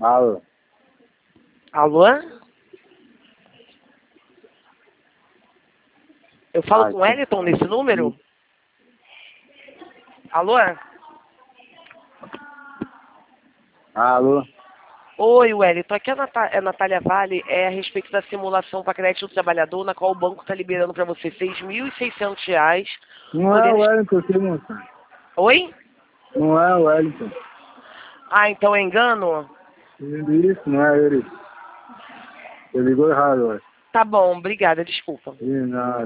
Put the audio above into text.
Alô? Alô? Eu falo com o Wellington nesse número? Alô? Alô? Oi, Wellington. Aqui é a Natália Vale. É a respeito da simulação para crédito do trabalhador, na qual o banco está liberando para você R$ 6.600. Não é o Wellington aqui, moça. Oi? Não é o Wellington. Ah, então é engano? Isso, não é ele. Você ligou errado, ué. Tá bom, obrigada, desculpa. Ih, não.